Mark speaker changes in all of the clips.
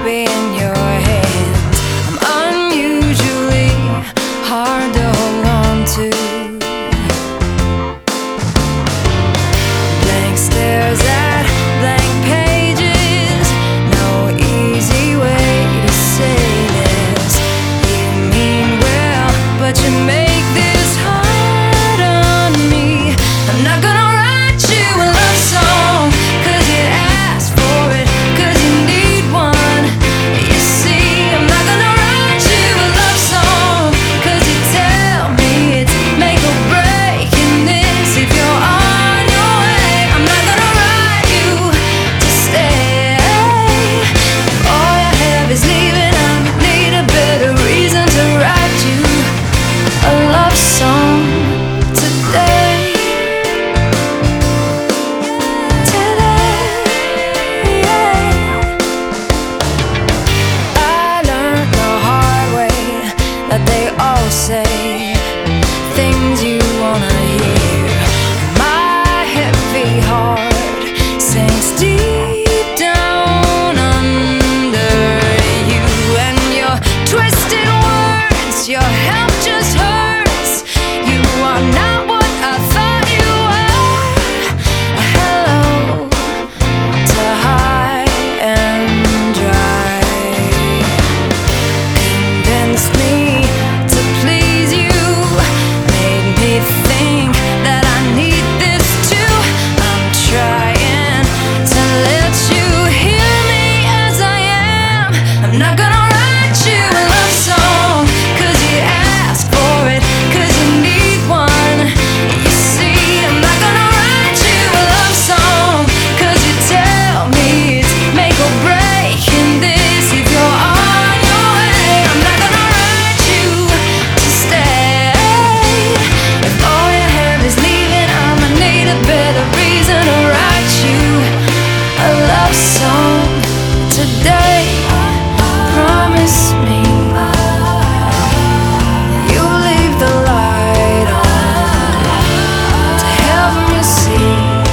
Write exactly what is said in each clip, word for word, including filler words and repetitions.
Speaker 1: baby, in your hands. I'm unusually hard to hold on to. Blank stares at blank pages, no easy way to say this. You mean well, but you make this hard on me. I'm not gonna write you a love song, cause you asked for it, cause you need one. You see, I'm not gonna write you a love song, cause you tell me it's make or break in this. If you're on your way, I'm not gonna write you to stay. If all you have is leaving, I need a better reason to write you a love song today. That they all say things you wanna hear. My heavy heart sinks deep down under you, and your twisted words, your help just hurts. You are not what I thought you were. A hello to high and dry convinced me to please you, made me think that I need this too. I'm trying to let you hear me as I am. I'm not gonna write you a love song, cause you asked for it, cause you need one. You see, I'm not gonna write you a love song, cause you tell me it's make or break in this. If you're on your way, I'm not gonna write you to stay. If all you have is leaving, I'ma need a better reason to write you a love song today. Promise me you'll leave the light on to help me see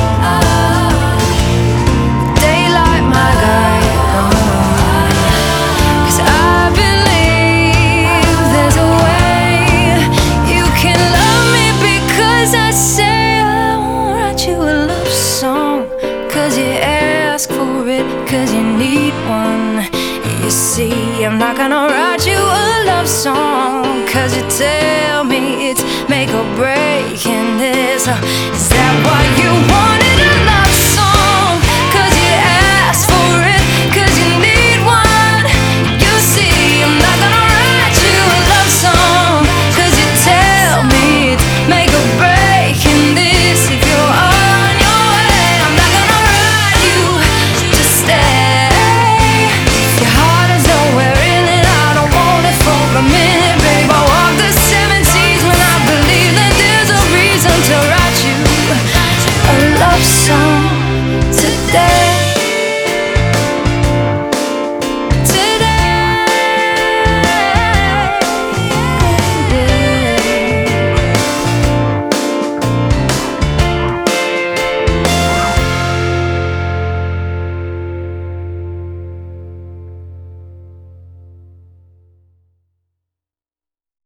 Speaker 1: daylight, my guide. Cause I believe there's a way you can love me, because I say I won't write you a love song, cause you ask for it, cause you need one. You see, I'm not gonna write you a love song, cause you tell me it's make or break in this. Is that what you want?